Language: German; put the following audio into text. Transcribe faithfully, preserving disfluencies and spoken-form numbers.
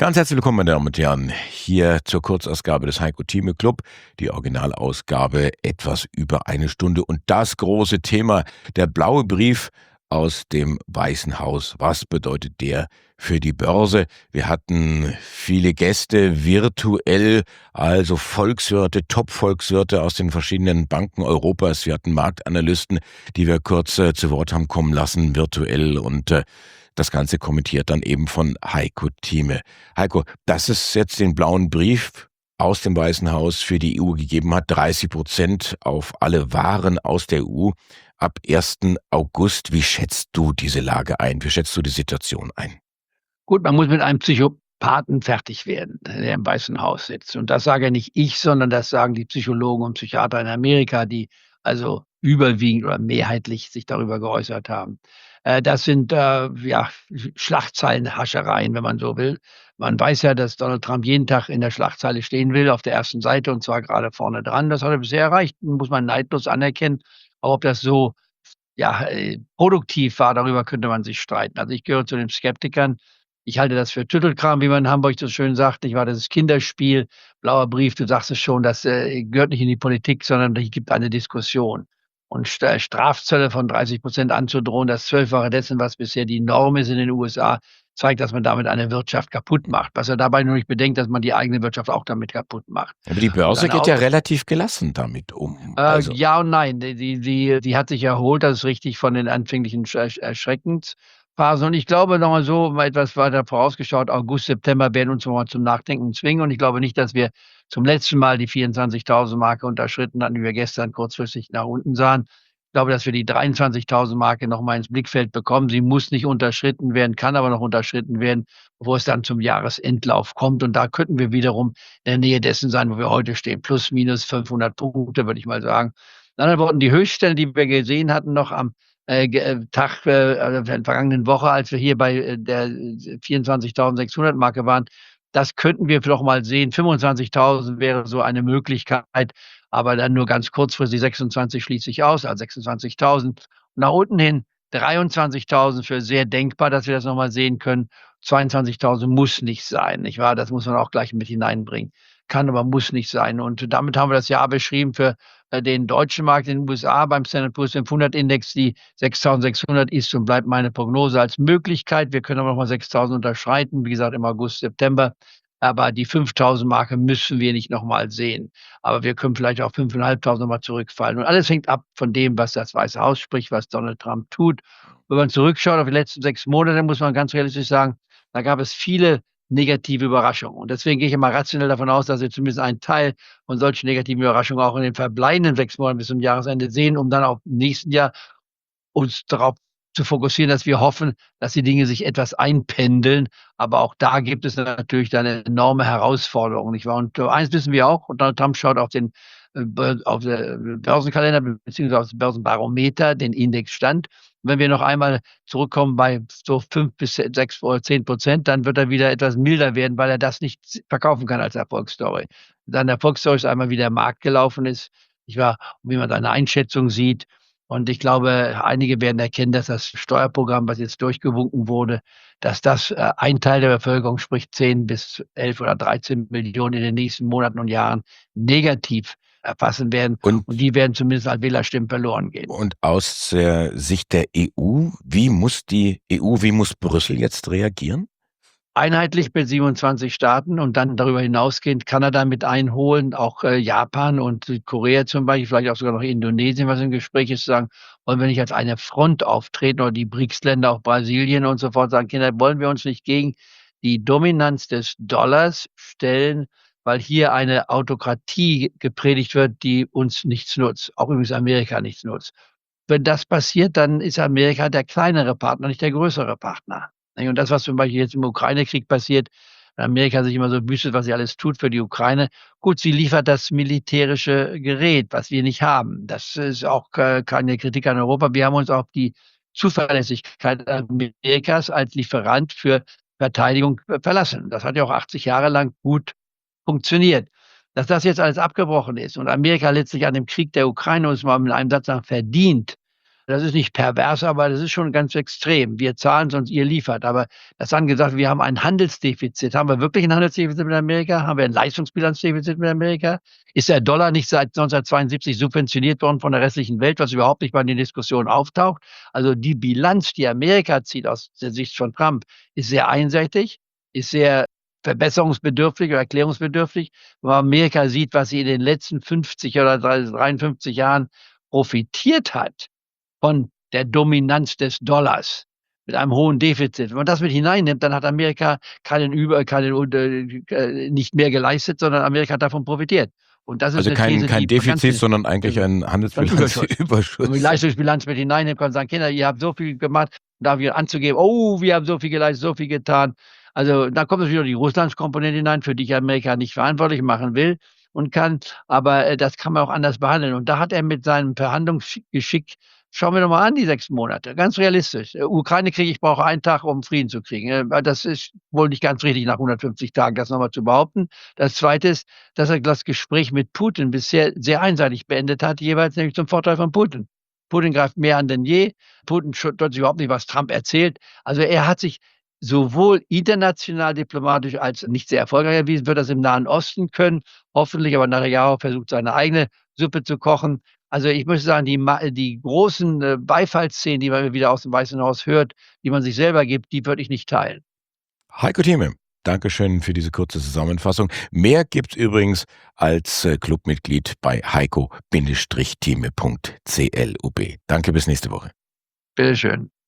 Ganz herzlich willkommen, meine Damen und Herren, hier zur Kurzausgabe des Heiko Thieme Club. Die Originalausgabe etwas über eine Stunde. Und das große Thema, der blaue Brief aus dem Weißen Haus. Was bedeutet der für die Börse? Wir hatten viele Gäste virtuell, also Volkswirte, Top-Volkswirte aus den verschiedenen Banken Europas. Wir hatten Marktanalysten, die wir kurz äh, zu Wort haben kommen lassen, virtuell, und äh, das Ganze kommentiert dann eben von Heiko Thieme. Heiko, dass es jetzt den blauen Brief aus dem Weißen Haus für die E U gegeben hat, dreißig Prozent auf alle Waren aus der E U ab ersten August. Wie schätzt du diese Lage ein? Wie schätzt du die Situation ein? Gut, man muss mit einem Psychopathen fertig werden, der im Weißen Haus sitzt. Und das sage nicht ich, sondern das sagen die Psychologen und Psychiater in Amerika, die also überwiegend oder mehrheitlich sich darüber geäußert haben. Äh, das sind äh, ja, Schlagzeilenhaschereien, wenn man so will. Man weiß ja, dass Donald Trump jeden Tag in der Schlagzeile stehen will, auf der ersten Seite, und zwar gerade vorne dran. Das hat er bisher erreicht, muss man neidlos anerkennen. Aber ob das so ja, äh, produktiv war, darüber könnte man sich streiten. Also ich gehöre zu den Skeptikern. Ich halte das für Tüttelkram, wie man in Hamburg so schön sagt. Ich war das Kinderspiel, blauer Brief, du sagst es schon, das äh, gehört nicht in die Politik, sondern es gibt eine Diskussion. Und St- Strafzölle von dreißig Prozent anzudrohen, das Zwölffache dessen, was bisher die Norm ist in den U S A, zeigt, dass man damit eine Wirtschaft kaputt macht. Was er dabei nur nicht bedenkt, dass man die eigene Wirtschaft auch damit kaputt macht. Aber die Und Börse eine geht ja Auto relativ gelassen damit um. äh, Also, ja und nein. Die, die, die, die hat sich erholt, das ist richtig, von den anfänglichen Sch- Erschreckensphasen. Und ich glaube, nochmal so, mal etwas weiter vorausgeschaut, August, September werden uns nochmal zum Nachdenken zwingen. Und ich glaube nicht, dass wir zum letzten Mal die vierundzwanzigtausend Marke unterschritten hatten, wie wir gestern kurzfristig nach unten sahen. Ich glaube, dass wir die dreiundzwanzigtausend Marke nochmal ins Blickfeld bekommen. Sie muss nicht unterschritten werden, kann aber noch unterschritten werden, bevor es dann zum Jahresendlauf kommt. Und da könnten wir wiederum in der Nähe dessen sein, wo wir heute stehen. Plus, minus fünfhundert Punkte, würde ich mal sagen. In anderen Worten, die Höchststelle, die wir gesehen hatten, noch am äh, ge- äh, Tag äh, also der vergangenen Woche, als wir hier bei äh, der äh, vierundzwanzigtausendsechshundert Marke waren, das könnten wir doch mal sehen. fünfundzwanzigtausend wäre so eine Möglichkeit, aber dann nur ganz kurzfristig. sechsundzwanzig schließt sich aus, also sechsundzwanzigtausend. Und nach unten hin dreiundzwanzigtausend für sehr denkbar, dass wir das nochmal sehen können. zweiundzwanzigtausend muss nicht sein, nicht wahr? Das muss man auch gleich mit hineinbringen. Kann, aber muss nicht sein. Und damit haben wir das Jahr beschrieben für äh, den deutschen Markt in den U S A beim Standard Poor's fünfhundert Index. Die sechstausendsechshundert ist und bleibt meine Prognose als Möglichkeit. Wir können aber noch mal sechstausend unterschreiten, wie gesagt, im August, September. Aber die fünftausend Marke müssen wir nicht nochmal sehen. Aber wir können vielleicht auf fünftausendfünfhundert nochmal zurückfallen. Und alles hängt ab von dem, was das Weiße Haus spricht, was Donald Trump tut. Wenn man zurückschaut auf die letzten sechs Monate, muss man ganz realistisch sagen, da gab es viele negative Überraschungen. Und deswegen gehe ich immer rationell davon aus, dass wir zumindest einen Teil von solchen negativen Überraschungen auch in den verbleibenden sechs Monaten bis zum Jahresende sehen, um dann auch im nächsten Jahr uns darauf zu fokussieren, dass wir hoffen, dass die Dinge sich etwas einpendeln. Aber auch da gibt es natürlich dann eine enorme Herausforderung, nicht wahr? Und äh, eins wissen wir auch, und Donald Trump schaut auf den äh, Bör- auf den Börsenkalender beziehungsweise auf das Börsenbarometer, den Indexstand. Wenn wir noch einmal zurückkommen bei so fünf bis sechs oder zehn Prozent, dann wird er wieder etwas milder werden, weil er das nicht verkaufen kann als Erfolgsstory. Seine Erfolgsstory ist einmal, wie der Markt gelaufen ist, nicht wahr? Und wie man seine Einschätzung sieht. Und ich glaube, einige werden erkennen, dass das Steuerprogramm, was jetzt durchgewunken wurde, dass das äh, ein Teil der Bevölkerung, sprich zehn bis elf oder dreizehn Millionen in den nächsten Monaten und Jahren negativ erfassen werden. und, Und die werden zumindest als Wählerstimmen verloren gehen. und aus der Sicht der E U, wie muss die E U, wie muss Brüssel jetzt reagieren? Einheitlich mit siebenundzwanzig Staaten und dann darüber hinausgehend Kanada mit einholen, auch äh, Japan und Südkorea zum Beispiel, vielleicht auch sogar noch Indonesien, was im Gespräch ist, zu sagen, wollen wir nicht als eine Front auftreten, oder die BRICS-Länder, auch Brasilien und so fort, sagen, Kinder, wollen wir uns nicht gegen die Dominanz des Dollars stellen, weil hier eine Autokratie gepredigt wird, die uns nichts nutzt, auch übrigens Amerika nichts nutzt. Wenn das passiert, dann ist Amerika der kleinere Partner, nicht der größere Partner. Nicht? Und das, was zum Beispiel jetzt im Ukraine-Krieg passiert, wenn Amerika sich immer so büßet, was sie alles tut für die Ukraine. Gut, sie liefert das militärische Gerät, was wir nicht haben. Das ist auch äh, keine Kritik an Europa. Wir haben uns auf die Zuverlässigkeit Amerikas als Lieferant für Verteidigung äh, verlassen. Das hat ja auch achtzig Jahre lang gut funktioniert. Dass das jetzt alles abgebrochen ist und Amerika letztlich an dem Krieg der Ukraine, uns mal mit einem Satz sagen, verdient, Das ist nicht pervers, aber das ist schon ganz extrem. Wir zahlen, sonst ihr liefert. Aber das haben gesagt, wir haben ein Handelsdefizit. Haben wir wirklich ein Handelsdefizit mit Amerika? Haben wir ein Leistungsbilanzdefizit mit Amerika? Ist der Dollar nicht seit neunzehnhundertzweiundsiebzig subventioniert worden von der restlichen Welt, was überhaupt nicht mal in den Diskussionen auftaucht? Also die Bilanz, die Amerika zieht aus der Sicht von Trump, ist sehr einseitig, ist sehr verbesserungsbedürftig oder erklärungsbedürftig. Wenn man Amerika sieht, was sie in den letzten fünfzig oder dreiundfünfzig Jahren profitiert hat von der Dominanz des Dollars mit einem hohen Defizit. Wenn man das mit hineinnimmt, dann hat Amerika keinen über, keinen, äh, nicht mehr geleistet, sondern Amerika hat davon profitiert. Und das ist Also eine kein, These, kein die Defizit, ganz, sondern eigentlich ein Handelsbilanzüberschuss. wenn man die Leistungsbilanz mit hineinnimmt, kann man sagen, Kinder, ihr habt so viel gemacht, da wieder anzugeben, oh, wir haben so viel geleistet, so viel getan. Also da kommt natürlich wieder die Russlandskomponente hinein, für die ich Amerika nicht verantwortlich machen will und kann, aber äh, das kann man auch anders behandeln. Und da hat er mit seinem Verhandlungsgeschick, schauen wir doch mal an, die sechs Monate, ganz realistisch. Äh, Ukraine-Krieg, ich brauche einen Tag, um Frieden zu kriegen. Äh, das ist wohl nicht ganz richtig, nach hundertfünfzig Tagen das nochmal zu behaupten. Das Zweite ist, dass er das Gespräch mit Putin bisher sehr einseitig beendet hat, jeweils nämlich zum Vorteil von Putin. Putin greift mehr an denn je. Putin stört sich überhaupt nicht, was Trump erzählt. Also er hat sich sowohl international diplomatisch als nicht sehr erfolgreich erwiesen, wird das im Nahen Osten können, hoffentlich, aber Netanyahu versucht seine eigene Suppe zu kochen. Also ich muss sagen, die, die großen äh, Beifallsszenen, die man wieder aus dem Weißen Haus hört, die man sich selber gibt, die würde ich nicht teilen. Heiko Thieme, Dankeschön für diese kurze Zusammenfassung. Mehr gibt's übrigens als äh, Clubmitglied bei heiko Bindestrich Thieme Punkt C L U B. Danke, bis nächste Woche. Bitteschön.